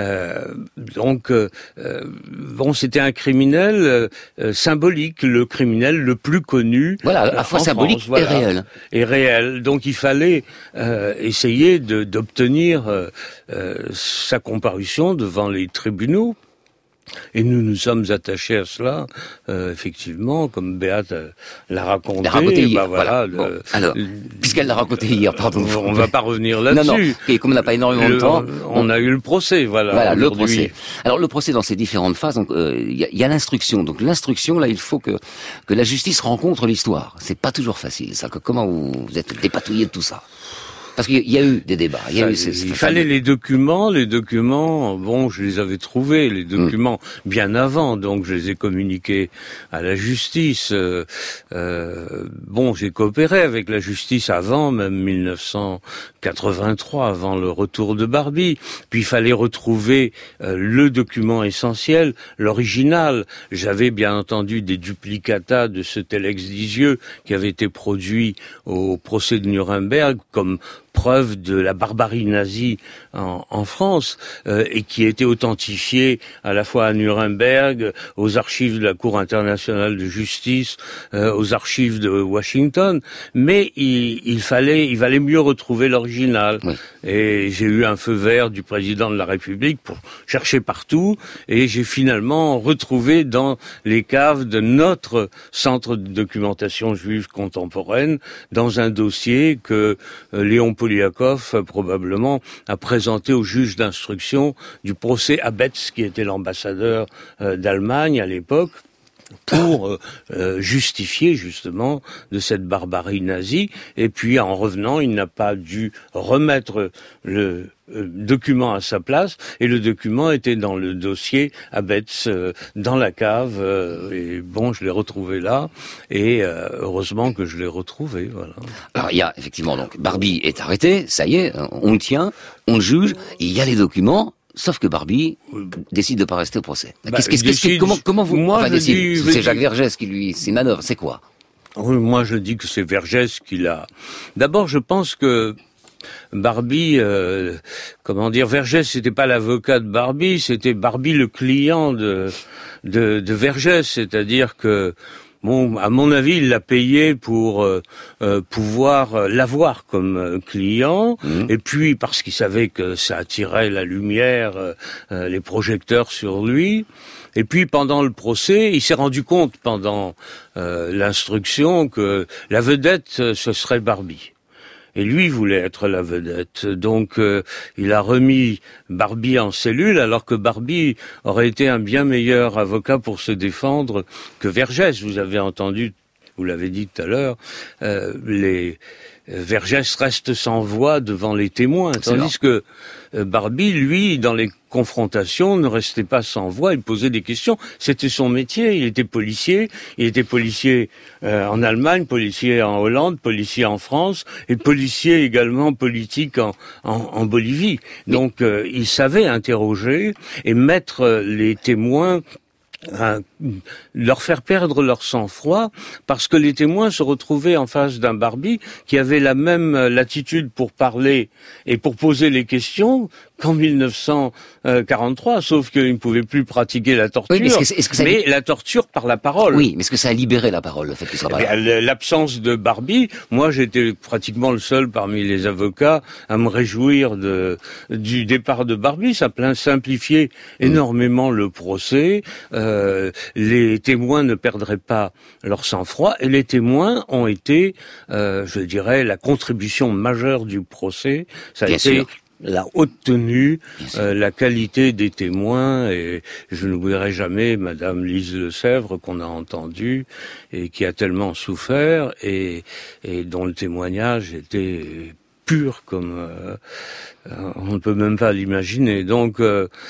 C'était un criminel symbolique, le criminel le plus connu. Voilà, à la fois symbolique et réel. Et réel. Donc il fallait essayer d'obtenir sa comparution devant les tribunaux. Et nous nous sommes attachés à cela, effectivement, comme Beate l'a raconté. Hier, voilà. Alors, puisqu'elle l'a raconté hier, pardon. On va pas revenir là-dessus. Non. Et comme on n'a pas énormément de temps. On a eu le procès, Voilà, le procès. Alors, le procès dans ses différentes phases, donc, il y a l'instruction. Donc, l'instruction, là, il faut que la justice rencontre l'histoire. C'est pas toujours facile, ça. Comment vous êtes dépatouillé de tout ça? Parce qu'il y a eu des débats. Il fallait les documents. Les documents, je les avais trouvés, les documents, bien avant. Donc, je les ai communiqués à la justice. J'ai coopéré avec la justice avant même 83, avant le retour de Barbie. Puis il fallait retrouver le document essentiel, l'original. J'avais bien entendu des duplicata de ce Telex Lisieux qui avait été produit au procès de Nuremberg comme preuve de la barbarie nazie en France, et qui était authentifié à la fois à Nuremberg, aux archives de la Cour internationale de justice, aux archives de Washington. Mais il valait mieux retrouver l'original. Oui. Et j'ai eu un feu vert du président de la République pour chercher partout, et j'ai finalement retrouvé dans les caves de notre centre de documentation juive contemporaine, dans un dossier que Léon Poliakov probablement a présenté au juge d'instruction du procès Abetz, qui était l'ambassadeur d'Allemagne à l'époque, pour justifier justement de cette barbarie nazie. Et puis en revenant, il n'a pas dû remettre le document à sa place, et le document était dans le dossier Abetz, dans la cave, et bon, je l'ai retrouvé là, et heureusement que je l'ai retrouvé, voilà. Alors il y a effectivement, donc Barbie est arrêté, ça y est, on le tient, on le juge, il y a les documents. Sauf que Barbie décide de pas rester au procès. Comment vous... Moi, c'est Jacques Vergès qui lui... C'est manœuvre, c'est quoi? Oui, moi je dis que c'est Vergès qui l'a... D'abord, je pense que Barbie, Vergès, c'était pas l'avocat de Barbie, c'était Barbie le client de Vergès, c'est-à-dire que... Bon, à mon avis, il l'a payé pour pouvoir l'avoir comme client, et puis parce qu'il savait que ça attirait la lumière, les projecteurs sur lui. Et puis pendant le procès, il s'est rendu compte pendant l'instruction que la vedette, ce serait Barbie. Et lui voulait être la vedette. Donc il a remis Barbie en cellule, alors que Barbie aurait été un bien meilleur avocat pour se défendre que Vergès. Vous avez entendu, vous l'avez dit tout à l'heure, Vergès reste sans voix devant les témoins, tandis que Barbie, lui, dans les confrontations, ne restait pas sans voix, il posait des questions. C'était son métier, il était policier en Allemagne, policier en Hollande, policier en France, et policier également politique en Bolivie. Donc il savait interroger et mettre les témoins, leur faire perdre leur sang-froid, parce que les témoins se retrouvaient en face d'un Barbie qui avait la même latitude pour parler et pour poser les questions qu'en 1943, sauf qu'il ne pouvait plus pratiquer la torture, oui, mais la torture par la parole. Oui, mais est-ce que ça a libéré la parole, le fait qu'il soit pas là? L'absence de Barbie, moi j'étais pratiquement le seul parmi les avocats à me réjouir du départ de Barbie. Ça simplifiait énormément le procès. Les témoins ne perdraient pas leur sang-froid, et les témoins ont été, je dirais, la contribution majeure du procès. Ça a été la haute tenue, la qualité des témoins, et je n'oublierai jamais Madame Lise Le Sèvre qu'on a entendue et qui a tellement souffert et dont le témoignage était pur comme on ne peut même pas l'imaginer. Donc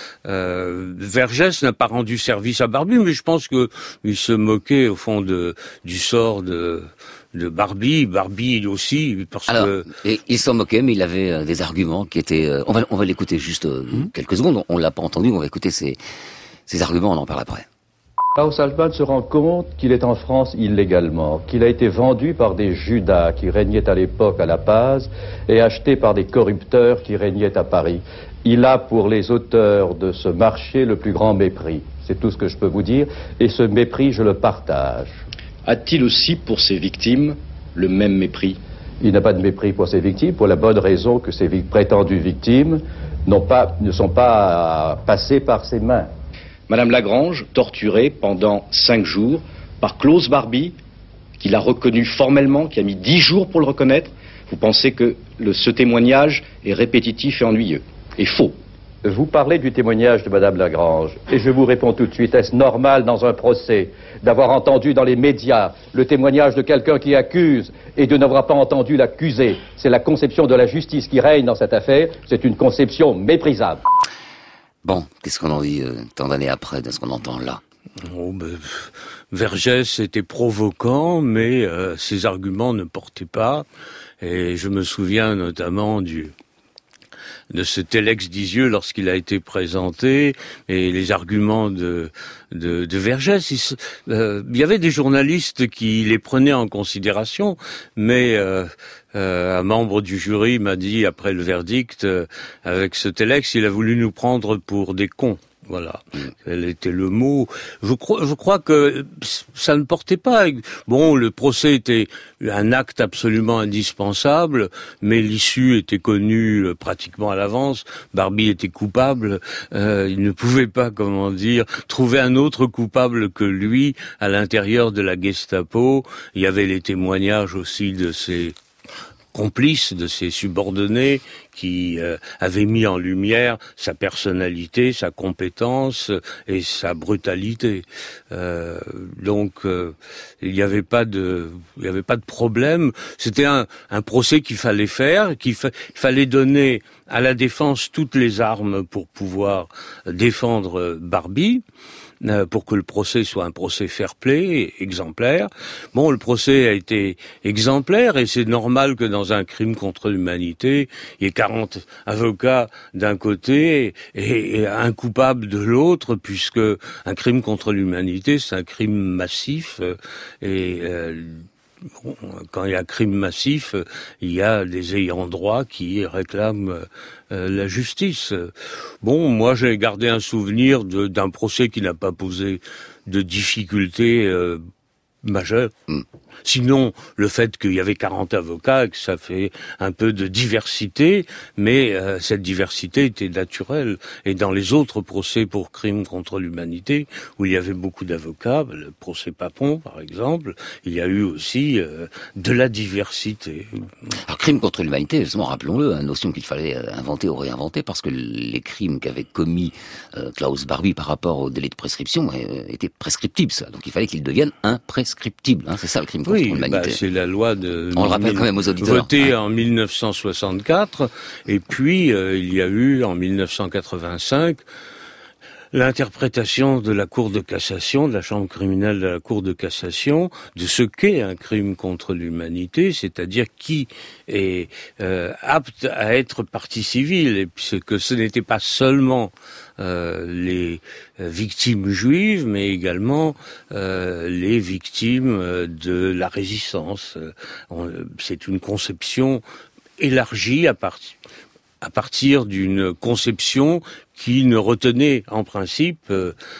Vergès n'a pas rendu service à Barbie, mais je pense que il se moquait au fond du sort de Barbie aussi, parce que... Et il s'en moquait, mais il avait des arguments qui étaient... On va l'écouter juste quelques secondes, on l'a pas entendu, on va écouter ces arguments, on en parle après. Klaus Altmann se rend compte qu'il est en France illégalement, qu'il a été vendu par des Judas qui régnaient à l'époque à La Paz et acheté par des corrupteurs qui régnaient à Paris. Il a pour les auteurs de ce marché le plus grand mépris. C'est tout ce que je peux vous dire, et ce mépris, je le partage. A-t-il aussi pour ses victimes le même mépris? Il n'a pas de mépris pour ses victimes, pour la bonne raison que ses prétendues victimes ne sont pas passées par ses mains. Madame Lagrange, torturée pendant 5 jours par Klaus Barbie, qui l'a reconnu formellement, qui a mis 10 jours pour le reconnaître, vous pensez que ce témoignage est répétitif et ennuyeux, et faux? Vous parlez du témoignage de Madame Lagrange, et je vous réponds tout de suite, est-ce normal dans un procès d'avoir entendu dans les médias le témoignage de quelqu'un qui accuse et de n'avoir pas entendu l'accusé? C'est la conception de la justice qui règne dans cette affaire, c'est une conception méprisable. Bon, qu'est-ce qu'on en dit tant d'années après de ce qu'on entend là? Vergès était provoquant, mais ses arguments ne portaient pas. Et je me souviens notamment de ce Telex d'Isieux lorsqu'il a été présenté, et les arguments de Vergès. Il y avait des journalistes qui les prenaient en considération, mais un membre du jury m'a dit après le verdict, avec ce Telex, il a voulu nous prendre pour des cons. Voilà, quel était le mot. Je crois que ça ne portait pas. Bon, le procès était un acte absolument indispensable, mais l'issue était connue pratiquement à l'avance. Barbie était coupable. Il ne pouvait pas, trouver un autre coupable que lui à l'intérieur de la Gestapo. Il y avait les témoignages aussi de ses complice, de ses subordonnés, qui avaient mis en lumière sa personnalité, sa compétence et sa brutalité. Donc il n'y avait pas de problème. C'était un procès qu'il fallait faire, qu'il fallait donner à la défense toutes les armes pour pouvoir défendre Barbie, pour que le procès soit un procès fair-play, exemplaire. Bon, le procès a été exemplaire et c'est normal que dans un crime contre l'humanité, il y ait 40 avocats d'un côté et un coupable de l'autre, puisque un crime contre l'humanité, c'est un crime massif et bon, quand il y a crime massif, il y a des ayants droit qui réclament la justice. Bon, moi j'ai gardé un souvenir d'un procès qui n'a pas posé de difficultés majeures. Sinon, le fait qu'il y avait 40 avocats, que ça fait un peu de diversité, mais cette diversité était naturelle. Et dans les autres procès pour crimes contre l'humanité, où il y avait beaucoup d'avocats, le procès Papon, par exemple, il y a eu aussi de la diversité. Alors, crime contre l'humanité, justement, rappelons-le, une notion qu'il fallait inventer ou réinventer, parce que les crimes qu'avait commis Klaus Barbie par rapport au délai de prescription étaient prescriptibles, ça. Donc il fallait qu'ils deviennent imprescriptibles. C'est ça le crime contre l'humanité. C'est la loi de on le rappelle quand même aux auditeurs, votée en 1964, et puis il y a eu en 1985 l'interprétation de la Cour de cassation, de la Chambre criminelle de la Cour de cassation, de ce qu'est un crime contre l'humanité, c'est-à-dire qui est apte à être partie civile, et que ce n'était pas seulement les victimes juives, mais également les victimes de la résistance. C'est une conception élargie à partir d'une conception qui ne retenait en principe,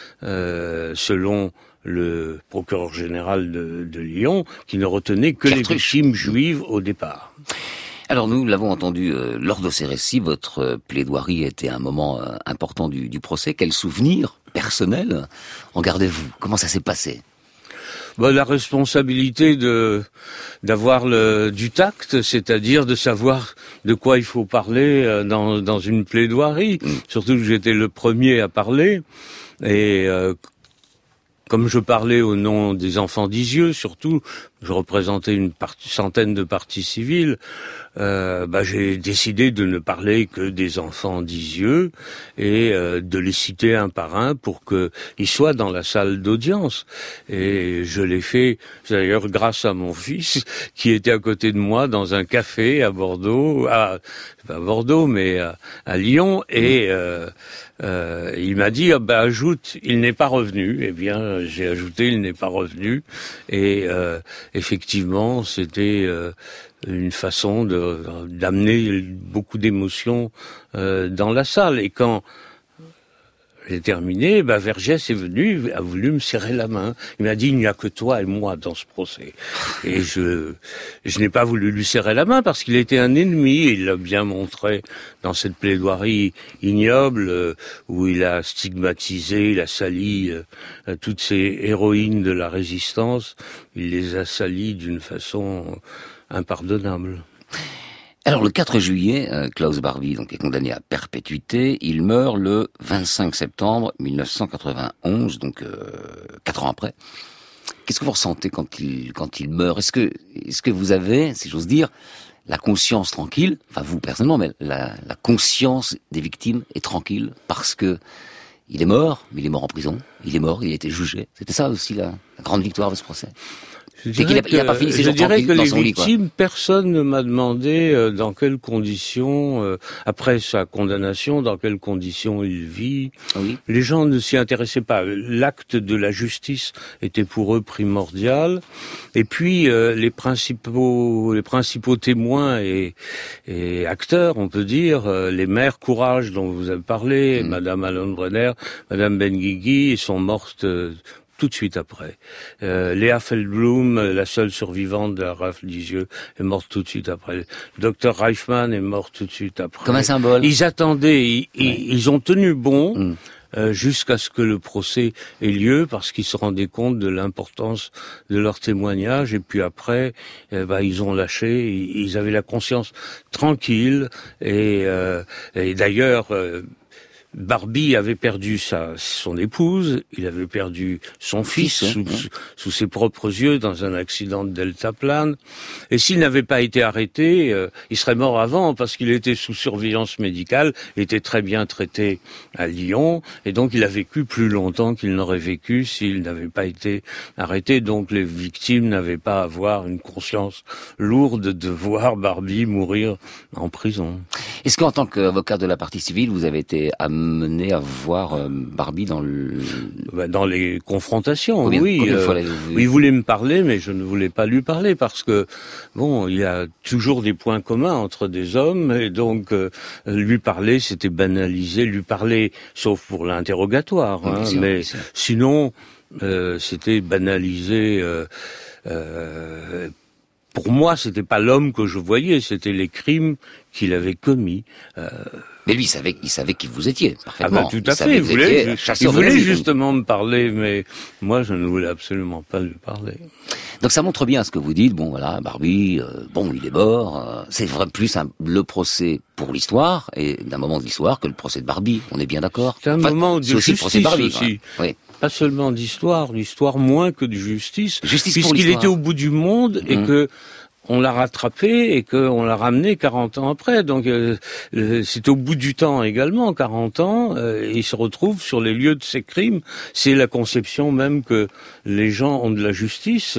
selon le procureur général de Lyon, qui ne retenait que les victimes juives au départ. Alors nous l'avons entendu lors de ces récits, votre plaidoirie était un moment important du procès. Quel souvenir personnel en gardez-vous? Comment ça s'est passé? La responsabilité d'avoir du tact, c'est-à-dire de savoir de quoi il faut parler dans une plaidoirie. Surtout que j'étais le premier à parler, et comme je parlais au nom des enfants d'Isieux, surtout, je représentais une centaine de parties civiles, j'ai décidé de ne parler que des enfants d'Isieux et de les citer un par un pour qu'ils soient dans la salle d'audience. Et je l'ai fait, d'ailleurs, grâce à mon fils, qui était à côté de moi dans un café à Bordeaux, pas à Bordeaux, mais à Lyon, et il m'a dit, ajoute, il n'est pas revenu. Eh bien, j'ai ajouté, il n'est pas revenu. Et effectivement, c'était une façon d'amener beaucoup d'émotions dans la salle. Et quand j'ai terminé, Vergès est venu, a voulu me serrer la main. Il m'a dit, il n'y a que toi et moi dans ce procès. Et je n'ai pas voulu lui serrer la main parce qu'il était un ennemi. Il l'a bien montré dans cette plaidoirie ignoble où il a stigmatisé, il a sali toutes ces héroïnes de la résistance. Il les a salies d'une façon impardonnable. Alors, le 4 juillet, Klaus Barbie est condamné à perpétuité. Il meurt le 25 septembre 1991, donc 4 ans après. Qu'est-ce que vous ressentez quand il meurt? Est-ce que vous avez, si j'ose dire, la conscience tranquille, enfin vous personnellement, mais la conscience des victimes est tranquille parce que Il est mort, mais il est mort en prison. Il est mort, il a été jugé. C'était ça aussi la grande victoire de ce procès. Je dirais que les victimes, personne ne m'a demandé dans quelles conditions, après sa condamnation, dans quelles conditions il vit. Oui. Les gens ne s'y intéressaient pas. L'acte de la justice était pour eux primordial. Et puis les principaux témoins et acteurs, on peut dire, les mères Courage dont vous avez parlé, Madame Allon-Brenner, Madame Benguigui, sont mortes tout de suite après. Léa Feldblum, la seule survivante de la rafle d'Isieux, est morte tout de suite après. Le docteur Reichmann est mort tout de suite après. Comme un symbole. Ils attendaient, ils ont tenu bon jusqu'à ce que le procès ait lieu, parce qu'ils se rendaient compte de l'importance de leur témoignage. Et puis après, ils ont lâché. Ils avaient la conscience tranquille. Et d'ailleurs, Barbie avait perdu son épouse, il avait perdu son fils sous ses propres yeux dans un accident de deltaplane. Et s'il n'avait pas été arrêté, il serait mort avant, parce qu'il était sous surveillance médicale, était très bien traité à Lyon, et donc il a vécu plus longtemps qu'il n'aurait vécu s'il n'avait pas été arrêté. Donc les victimes n'avaient pas à avoir une conscience lourde de voir Barbie mourir en prison. Est-ce qu'en tant qu'avocat de la partie civile, vous avez été amené à voir Barbie dans les confrontations, oui. Il voulait me parler, mais je ne voulais pas lui parler, parce que, il y a toujours des points communs entre des hommes, et donc lui parler, c'était banaliser, lui parler, sauf pour l'interrogatoire, mais sinon, c'était banaliser... Pour moi, c'était pas l'homme que je voyais, c'était les crimes qu'il avait commis. Mais lui, il savait qui vous étiez, parfaitement. Tout à fait. Il voulait justement me parler, mais moi, je ne voulais absolument pas lui parler. Donc ça montre bien ce que vous dites. Bon, voilà, Barbie, il est mort. C'est vraiment plus le procès pour l'histoire, et d'un moment de l'histoire, que le procès de Barbie. On est bien d'accord? C'est un moment de justice aussi. Le procès de Barbie, oui. Pas seulement d'histoire, l'histoire moins que de justice. Puisqu'il était au bout du monde, et que on l'a rattrapé et qu'on l'a ramené 40 ans après. Donc c'est au bout du temps également, 40 ans, il se retrouve sur les lieux de ses crimes. C'est la conception même que les gens ont de la justice.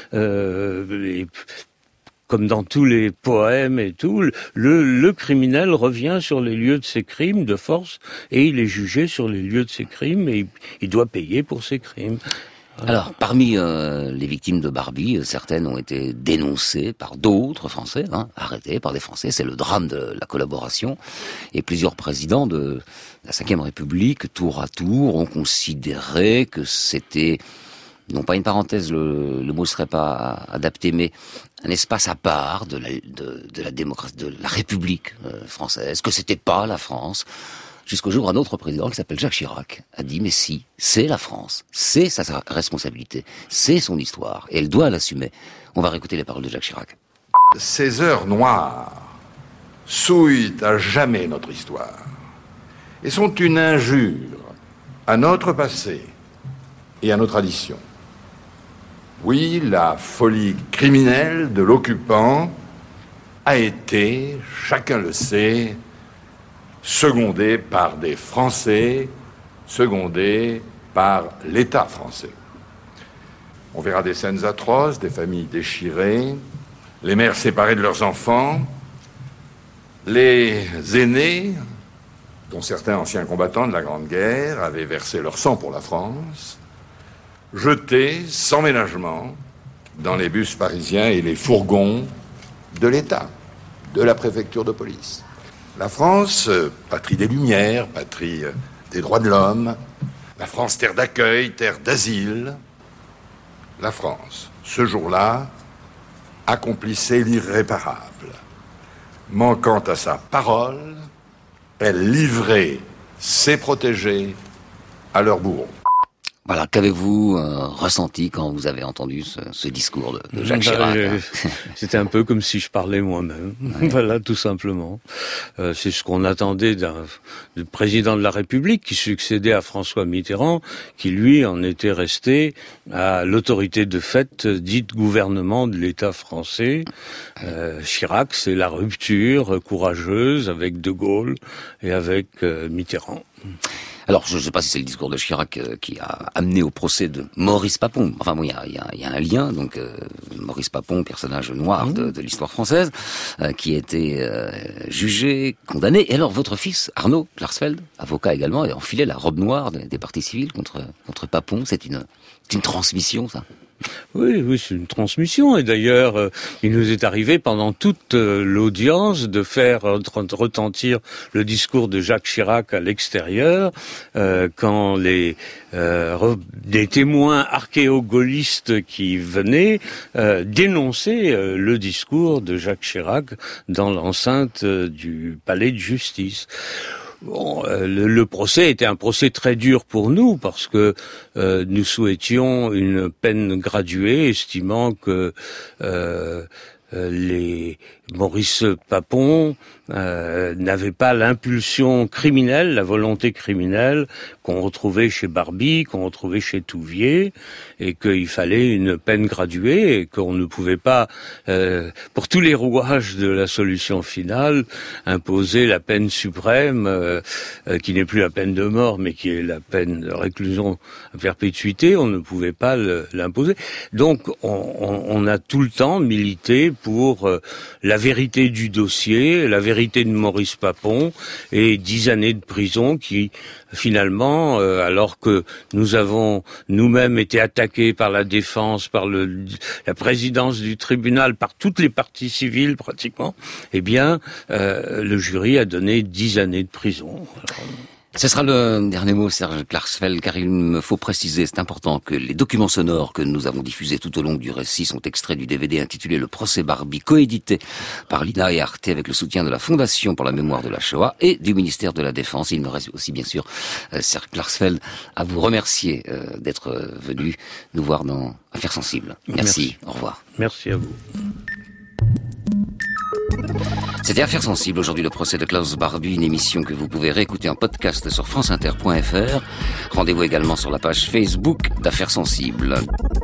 Comme dans tous les poèmes et tout, le criminel revient sur les lieux de ses crimes de force, et il est jugé sur les lieux de ses crimes, et il doit payer pour ses crimes. Alors, parmi les victimes de Barbie, certaines ont été dénoncées par d'autres Français, arrêtées par des Français. C'est le drame de la collaboration. Et plusieurs présidents de la Ve République, tour à tour, ont considéré que c'était, non pas une parenthèse, le mot serait pas adapté, mais un espace à part de la démocratie, de la République française, que c'était pas la France. Jusqu'au jour où un autre président, qui s'appelle Jacques Chirac, a dit « Mais si, c'est la France, c'est sa responsabilité, c'est son histoire, et elle doit l'assumer. » On va réécouter les paroles de Jacques Chirac. Ces heures noires souillent à jamais notre histoire et sont une injure à notre passé et à nos traditions. Oui, la folie criminelle de l'occupant a été, chacun le sait, secondé par des Français, secondé par l'État français. On verra des scènes atroces, des familles déchirées, les mères séparées de leurs enfants, les aînés, dont certains anciens combattants de la Grande Guerre avaient versé leur sang pour la France, jetés sans ménagement dans les bus parisiens et les fourgons de l'État, de la préfecture de police. La France, patrie des Lumières, patrie des droits de l'homme, la France, terre d'accueil, terre d'asile. La France, ce jour-là, accomplissait l'irréparable. Manquant à sa parole, elle livrait ses protégés à leurs bourreaux. Voilà, qu'avez-vous ressenti quand vous avez entendu ce discours de Jacques Chirac? C'était un peu comme si je parlais moi-même. Ouais. Voilà, tout simplement. C'est ce qu'on attendait du président de la République qui succédait à François Mitterrand, qui lui en était resté à l'autorité de fait dite gouvernement de l'État français. Chirac, c'est la rupture courageuse avec De Gaulle et avec Mitterrand. Alors, je ne sais pas si c'est le discours de Chirac qui a amené au procès de Maurice Papon. Enfin bon, il y a un lien. Donc, Maurice Papon, personnage noir de l'histoire française, qui a été jugé, condamné. Et alors, votre fils, Arnaud Klarsfeld, avocat également, a enfilé la robe noire des partis civils contre Papon. C'est une transmission, ça. Oui, c'est une transmission. Et d'ailleurs, il nous est arrivé pendant toute l'audience de faire retentir le discours de Jacques Chirac à l'extérieur, quand des témoins archéo-gaullistes qui venaient dénoncer le discours de Jacques Chirac dans l'enceinte du palais de justice. Bon, le procès était un procès très dur pour nous parce que nous souhaitions une peine graduée, estimant que Maurice Papon n'avait pas l'impulsion criminelle, la volonté criminelle qu'on retrouvait chez Barbie, qu'on retrouvait chez Touvier, et qu'il fallait une peine graduée et qu'on ne pouvait pas, pour tous les rouages de la solution finale, imposer la peine suprême, qui n'est plus la peine de mort, mais qui est la peine de réclusion à perpétuité. On ne pouvait pas l'imposer. Donc, on a tout le temps milité pour la vérité du dossier, la vérité de Maurice Papon, et 10 années de prison qui, finalement, alors que nous avons nous-mêmes été attaqués par la défense, par la présidence du tribunal, par toutes les parties civiles pratiquement, eh bien, le jury a donné 10 années de prison. Ce sera le dernier mot, Serge Klarsfeld, car il me faut préciser, c'est important, que les documents sonores que nous avons diffusés tout au long du récit sont extraits du DVD intitulé Le procès Barbie, coédité par l'INA et Arte avec le soutien de la Fondation pour la mémoire de la Shoah et du ministère de la Défense. Il me reste aussi, bien sûr, Serge Klarsfeld, à vous remercier d'être venu nous voir dans Affaires sensibles. Merci. Au revoir. Merci à vous. C'était Affaires sensibles, aujourd'hui le procès de Klaus Barbie, une émission que vous pouvez réécouter en podcast sur franceinter.fr. Rendez-vous également sur la page Facebook d'Affaires sensibles.